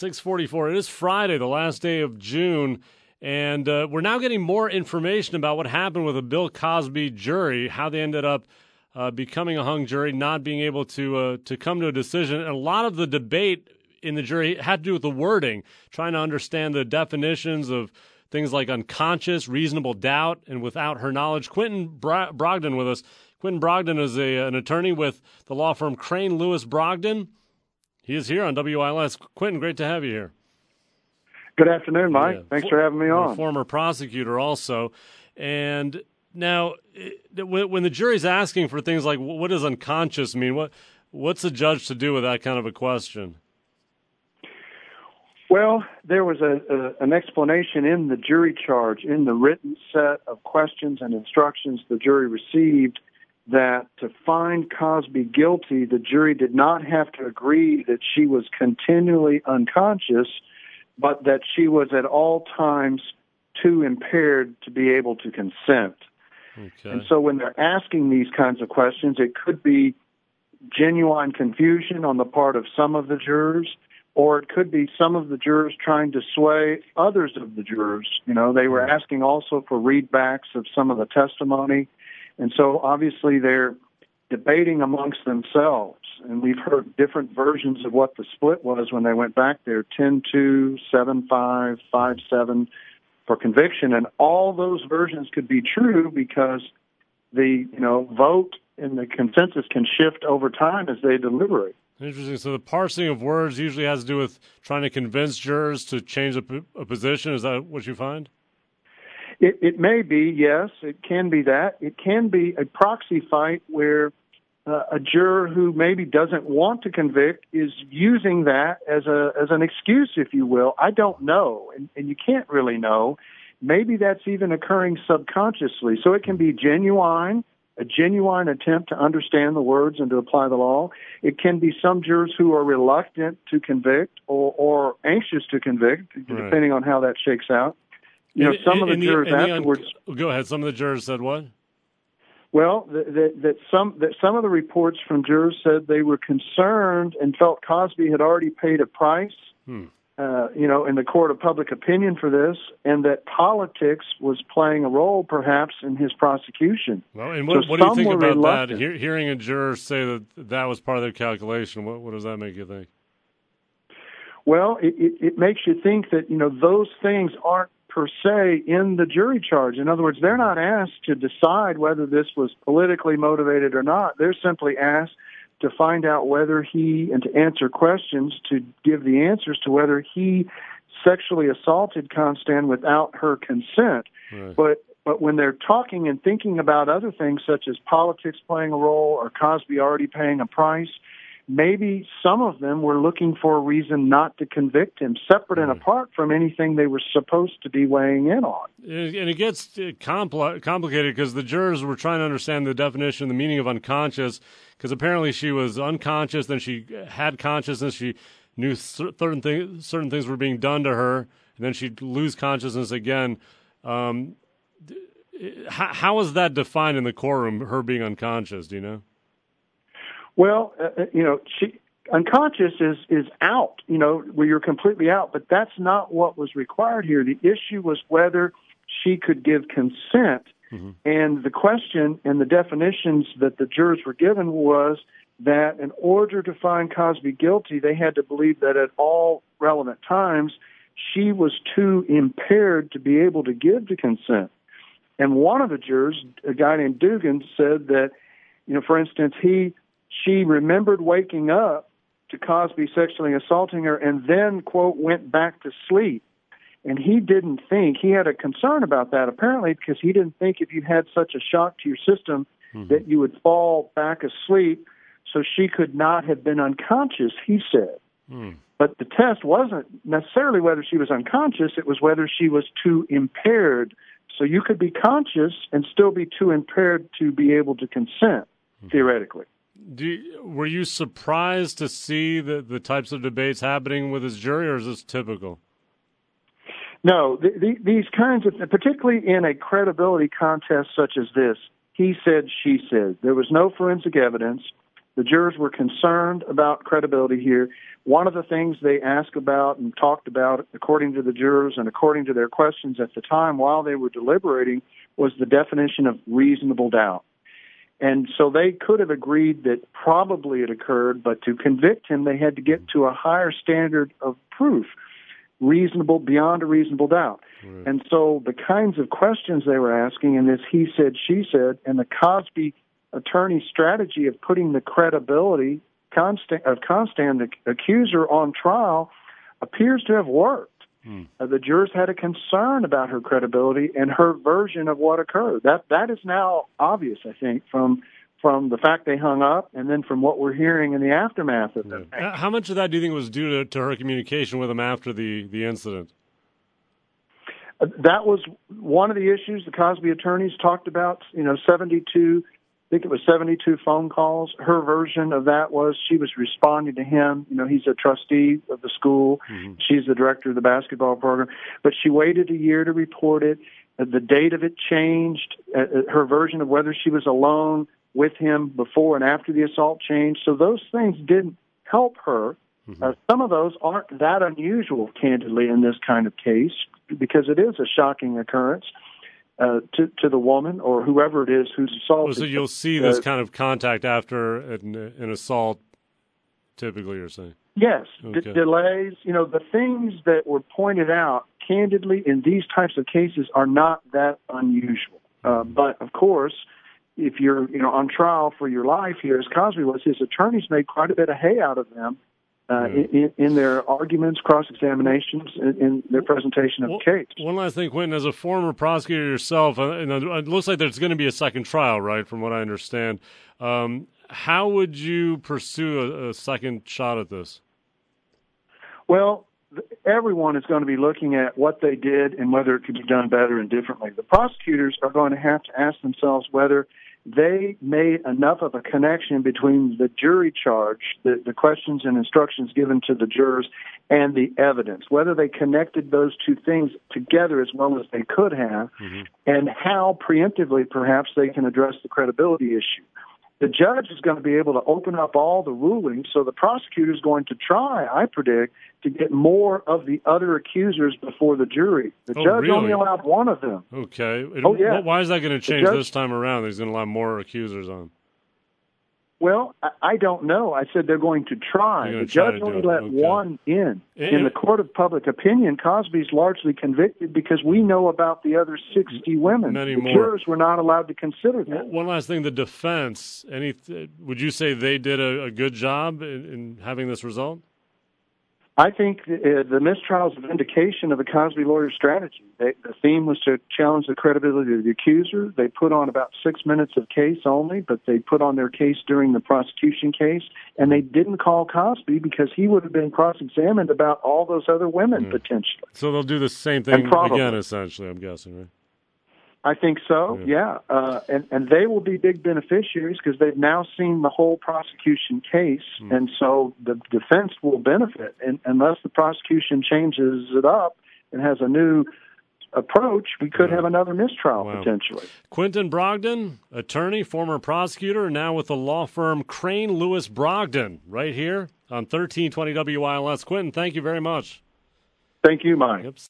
6:44. It is Friday, the last day of June, and we're now getting more information about what happened with the Bill Cosby jury, how they ended up becoming a hung jury, not being able to come to a decision. And a lot of the debate in the jury had to do with the wording, trying to understand the definitions of things like unconscious, reasonable doubt, and without her knowledge. Quentin Brogdon with us. Quentin Brogdon is an attorney with the law firm Crane Lewis Brogdon. He is here on WILS. Quentin, great to have you here. Good afternoon, Mike. Yeah. Thanks for having me on. Former prosecutor also. And now, when the jury's asking for things like what does unconscious mean, what's a judge to do with that kind of a question? Well, there was an explanation in the jury charge, in the written set of questions and instructions the jury received, that to find Cosby guilty, the jury did not have to agree that she was continually unconscious, but that she was at all times too impaired to be able to consent. Okay. And so when they're asking these kinds of questions, it could be genuine confusion on the part of some of the jurors, or it could be some of the jurors trying to sway others of the jurors. You know, they were asking also for readbacks of some of the testimony. And so obviously they're debating amongst themselves. And we've heard different versions of what the split was when they went back there, 10-2, 7-5, 5-7 for conviction. And all those versions could be true because the vote and the consensus can shift over time as they deliberate. Interesting. So the parsing of words usually has to do with trying to convince jurors to change a position. Is that what you find? It may be, yes. It can be that. It can be a proxy fight where a juror who maybe doesn't want to convict is using that as an excuse, if you will. I don't know, and you can't really know. Maybe that's even occurring subconsciously. So it can be a genuine attempt to understand the words and to apply the law. It can be some jurors who are reluctant to convict or anxious to convict, depending on how that shakes out. Some of the jurors afterwards. Go ahead. Some of the jurors said what? Well, that some of the reports from jurors said they were concerned and felt Cosby had already paid a price, in the court of public opinion for this, and that politics was playing a role, perhaps, in his prosecution. Well, and what do you think about that? Hearing a juror say that was part of their calculation, what does that make you think? Well, it makes you think that those things aren't per se in the jury charge. In other words, they're not asked to decide whether this was politically motivated or not. They're simply asked to find out and to answer questions to give the answers to whether he sexually assaulted Constand without her consent. Right. But when they're talking and thinking about other things such as politics playing a role or Cosby already paying a price, maybe some of them were looking for a reason not to convict him, separate and apart from anything they were supposed to be weighing in on. And it gets complicated because the jurors were trying to understand the definition, the meaning of unconscious, because apparently she was unconscious, then she had consciousness, she knew certain things were being done to her, and then she'd lose consciousness again. How is that defined in the courtroom, her being unconscious, do you know? Well, she unconscious is out, where you're completely out, but that's not what was required here. The issue was whether she could give consent, and the question and the definitions that the jurors were given was that in order to find Cosby guilty, they had to believe that at all relevant times she was too impaired to be able to give the consent. And one of the jurors, a guy named Dugan, said that, for instance, she remembered waking up to Cosby sexually assaulting her and then, quote, went back to sleep. And he had a concern about that, apparently, because he didn't think if you had such a shock to your system that you would fall back asleep, so she could not have been unconscious, he said. But the test wasn't necessarily whether she was unconscious, it was whether she was too impaired. So you could be conscious and still be too impaired to be able to consent, theoretically. Were you surprised to see the types of debates happening with his jury, or is this typical? No, these kinds of, particularly in a credibility contest such as this, he said, she said. There was no forensic evidence. The jurors were concerned about credibility here. One of the things they asked about and talked about, according to the jurors and according to their questions at the time while they were deliberating, was the definition of reasonable doubt. And so they could have agreed that probably it occurred, but to convict him, they had to get to a higher standard of proof, reasonable, beyond a reasonable doubt. Right. And so the kinds of questions they were asking in this he said, she said, and the Cosby attorney's strategy of putting the credibility of Constand, the accuser, on trial appears to have worked. The jurors had a concern about her credibility and her version of what occurred. That is now obvious, I think, from the fact they hung up and then from what we're hearing in the aftermath of it. How much of that do you think was due to her communication with him after the incident? That was one of the issues the Cosby attorneys talked about, 72 phone calls. Her version of that was she was responding to him. He's a trustee of the school. Mm-hmm. She's the director of the basketball program. But she waited a year to report it. The date of it changed. Her version of whether she was alone with him before and after the assault changed. So those things didn't help her. Mm-hmm. Some of those aren't that unusual, candidly, in this kind of case, because it is a shocking occurrence. To the woman or whoever it is who's assaulted. So you'll see this kind of contact after an assault, typically, you're saying? Yes. Okay. Delays. The things that were pointed out, candidly, in these types of cases are not that unusual. But, of course, if you're on trial for your life here, as Cosby was, his attorneys made quite a bit of hay out of them. In their arguments, cross-examinations, in their presentation of the case. One last thing, Quentin, as a former prosecutor yourself, it looks like there's going to be a second trial, right, from what I understand. How would you pursue a second shot at this? Well, everyone is going to be looking at what they did and whether it could be done better and differently. The prosecutors are going to have to ask themselves whether they made enough of a connection between the jury charge, the questions and instructions given to the jurors, and the evidence, whether they connected those two things together as well as they could have, mm-hmm. and how preemptively perhaps they can address the credibility issue. The judge is going to be able to open up all the rulings, so the prosecutor is going to try, I predict, to get more of the other accusers before the jury. The judge really? only allowed one of them. Okay. Why is that going to change this time around? He's going to allow more accusers on. Well, I don't know. I said they're going to try. The judge only let one in. In the court of public opinion, Cosby's largely convicted because we know about the other 60 women. Many more. Jurors were not allowed to consider that. One last thing, the defense, would you say they did a good job in having this result? I think the mistrial is a vindication of the Cosby lawyer's strategy. The theme was to challenge the credibility of the accuser. They put on about 6 minutes of case only, but they put on their case during the prosecution case, and they didn't call Cosby because he would have been cross-examined about all those other women potentially. So they'll do the same thing again, essentially, I'm guessing, right? I think so, yeah. And they will be big beneficiaries because they've now seen the whole prosecution case, and so the defense will benefit. And unless the prosecution changes it up and has a new approach, we could have another mistrial potentially. Quentin Brogdon, attorney, former prosecutor, now with the law firm Crane Lewis Brogdon, right here on 1320 WILS. Quentin, thank you very much. Thank you, Mike. Yep.